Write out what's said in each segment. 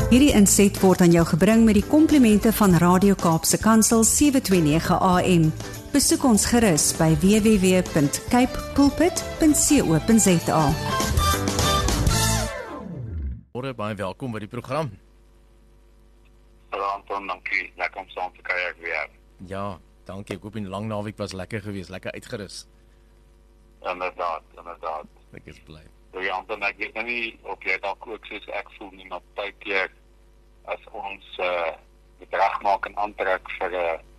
Hierdie inset word aan jou gebring met die komplimente van Radio Kaapse Kansel 729 AM. Besoek ons gerus by www.cape pulpit.co.za. Baie welkom by die program. Hallo Anton, dankie. Lekker om saam te kuier weer. Ja, dankie. Ek hoop die lang naweek was lekker geweest, lekker uitgerus. Inderdaad. Ek is bly. Ja, Anton, ek weet nie of jy dalk ook soos ek voel nie, maar baie keer as ons bedrag maak en aantrek vir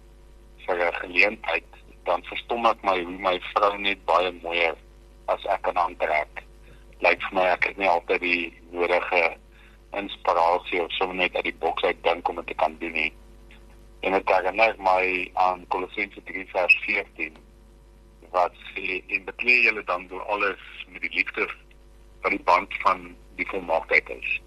'n geleentheid, dan verstom ek my hoe my vrou net baie mooier as ek kan aantrek. Lyk vir my ek het nie altyd die nodige inspirasie of sommer net uit die boks uit dink om dit te kan doen nie. En het herinner my aan Kolossense 3 vers 14, wat sê, en beklee julle dan door alles met die liefde van die band van die volmaaktheid is.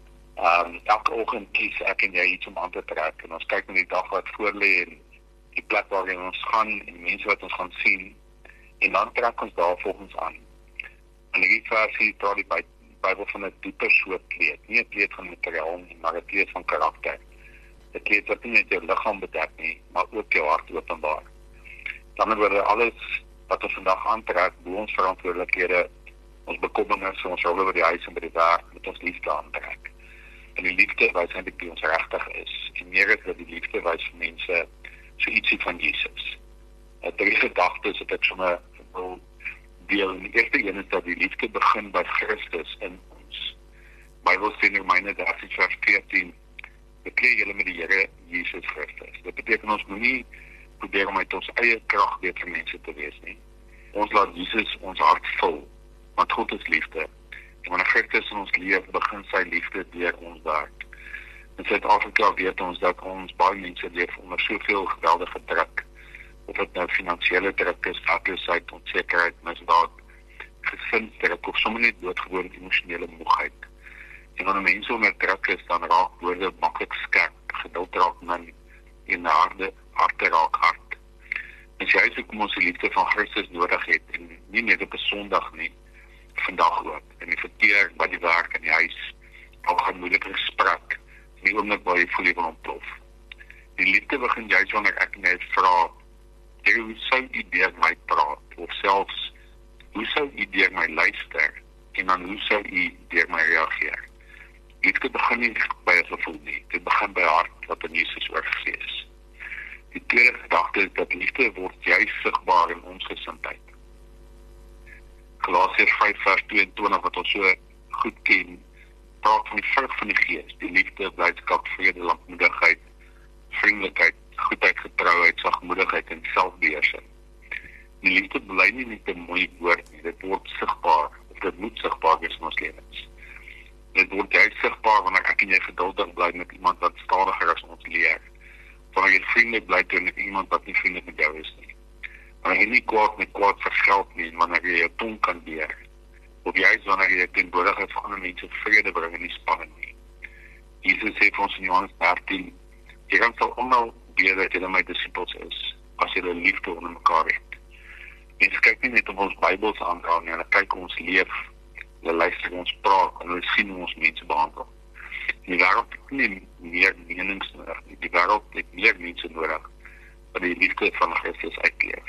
Elke oggend kies ek en jy iets om aan te trek, en ons kyk na die dag wat voor lê, en die plek waarin ons gaan, en mense wat ons gaan sien, en dan trek ons daar volgens aan. En die versie praat die Bybel van 'n dieper soort kleed, nie 'n kleed van materiaal nie, maar 'n kleed van karakter. 'n Kleed wat nie net jou liggaam bedek nie, maar ook jou hart openbaar. Dan word alles wat ons vandag aantrek, bo ons verantwoordelikhede, ons bekommernis, ons rolle by die huis en by die werk, met ons liefde aantrek. En die liefde wys eintlik wie ons regtig is. En meer is dat die liefde wys vir mense so ietsie van Jesus. 3 gedagtes wat ek sommer wil deel. En die eerste een is dat die liefde begin by Christus in ons. Bybel sê in Romeine 13 vers 14, beklee julle met die Here Jesus Christus. Dit beteken ons moet nie probeer om uit ons eie krag beter vir mense te wees nie. Ons laat Jesus ons hart vul, want God is liefde. En wanneer Christus in ons leef, begin sy liefde deur ons werk. In Suid-Afrika weet ons dat ons baie mense leef onder soveel geweldige druk, of dit nou finansiële druk is, werkloosheid, onsekerheid, misdaad, gesinsdruk, of sommer net doodgewoon emosionele moegheid. En wanneer mense onder druk is, dan raak woorde maklik skerp, geduld raak min, en harte raak hard. En sy is ook om ons die liefde van Christus nodig het, en nie net op 'n Sondag nie, vandag ook, in die verkeer, by die werk, in die huis, al gaan moeilike gesprek, nie oomblik waar jy voel jy wil ontplof. Die liefde begin juist wanneer ek net vra, hoe sou u deur my praat, of selfs, hoe sou u deur my luister, en dan hoe sou u deur my reageer. Liefde begin nie by 'n gevoel nie, dit begin by hart, wat in Jesus oorgegee is. Die tweede gedagte is dat liefde word juist sigbaar in ons gesindheid. Galasiërs 5 vers 22 wat ons so goed ken, praat van die vrug van die Gees, die liefde, blydskap, vrede, lankmoedigheid, vriendelikheid, goedheid, getrouheid, sagmoedigheid en selfbeheersing. Die liefde bly nie net 'n mooi woord nie, dit word sigbaar, of dit moet sigbaar wees in ons lewens. Dit word juist sigbaar wanneer ek en jy geduldig bly met iemand wat stadiger as ons leer. Wanneer jy vriendelik bly teenoor iemand wat nie vriendelik met jou is nie. Wanneer jy nie kwaad met kwaad vergeld nie, en wanneer jy jou tong kan beheer. Of juist wanneer jy teenwoordigheid van ander mense vrede bring en nie spanning nie. Jesus sê vir ons in Johannes 13, julle sal almal weet dat julle my disippels is, as julle liefde onder mekaar het. Mense kyk nie net op ons Bybels aanraak nie, hulle kyk hoe ons leef, hulle luister hoe ons praat, en hulle sien hoe ons mense behandel. Die wêreld het nie meer menings nodig nie, die wêreld het meer mense nodig, wat die liefde van Christus uitleef.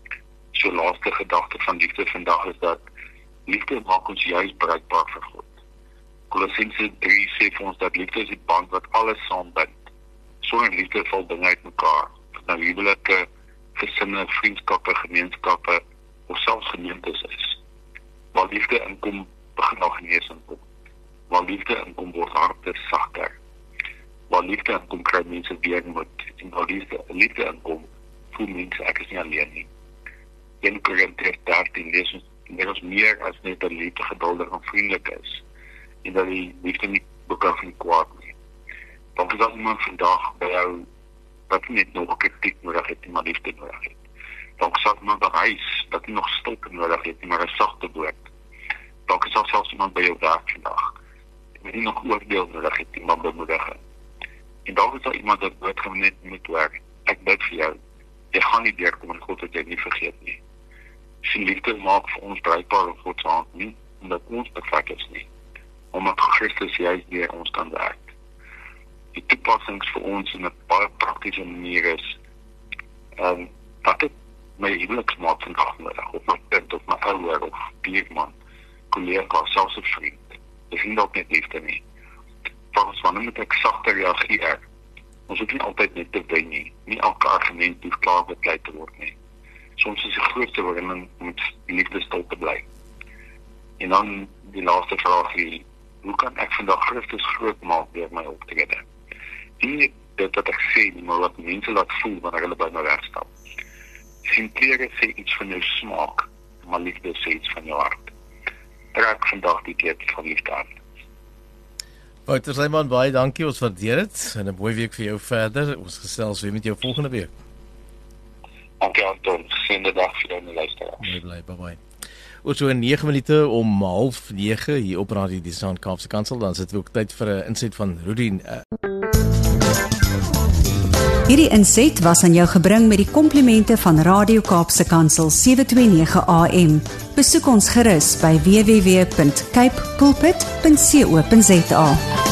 So laaste gedagte van liefde vandag is dat liefde maak ons juist bereikbaar vir God. Kolossense 3 sê vir ons dat liefde is die band wat alles saambind. Sonder liefde val dinge uit mekaar. Nou huwelike, gesinne, vriendskappe, gemeenskappe of selfs gemeentes is. Waar liefde inkom, begin daar genesing kom. Waar liefde inkom, word harte sagter. Waar liefde inkom, kry mense weermoed. En waar liefde inkom, voel mense ek is nie alleen nie. 1 Korintiërs 13 leer ons meer as net dat liefde geduldig en vriendelik is. En dat die liefde nie bekan van kwaad nie. Want as iemand vandag by jou wat net nog kritiek nodig het, maar liefde nodig het. Dalk is iemand by huis dat nie nog stilte nodig het, maar 'n sagte woord. Dalk is daar selfs iemand by jou werk vandag wat nie nog oordeel nodig het, maar bemoediging. En dalk is daar iemand wat gewoon net moet werk. Ek bid vir jou. Jy gaan nie deurkom in God wat jy nie vergeet nie. Sy liefde maak vir ons bruikbaar in God se hand nie, omdat ons perfek is nie. Omdat Christus juist deur ons kan werk. die toepassings vir ons in 'n baie praktiese manier is, dat het my huweliksmaat vandag middag, of my kind, of my ouer, of buurman, collega, selfs 'n vriend. Dis nie dalk net liefde nie. Volgens wanneer moet ek sagter reageer? Ons hoef nie altyd net te wen nie. Nie elke argument hoef klaar beklei te word nie. Soms is die grootste oorwinning om liefde stil te bly. En dan die laaste vraag, hoe kan ek vandag Christus groot maak deur my optrede? Nie dit wat ek sê nie, maar wat mense laat voel wanneer hulle by my wegstap. Klere sê iets van jou smaak, maar liefde sê iets van jou hart. Trek vandag die kleed van liefde aan. Wouter Snyman, baie dankie, ons waardeer dit, en 'n mooi week vir jou verder. Ons gesels weer met jou volgende week. Dankie Anton, geseënde dag vir jou en die luisteraars. Mooi bly, bye. Oor so 9 minute om 8:30 hier op Radio Die Sound Kaapse Kansel, dan sit we ook tyd vir 'n inset van Rudy. Hierdie inset was aan jou gebring met die komplimente van Radio Kaapse Kansel 729 AM. Besoek ons gerus by www.cape pulpit.co.za.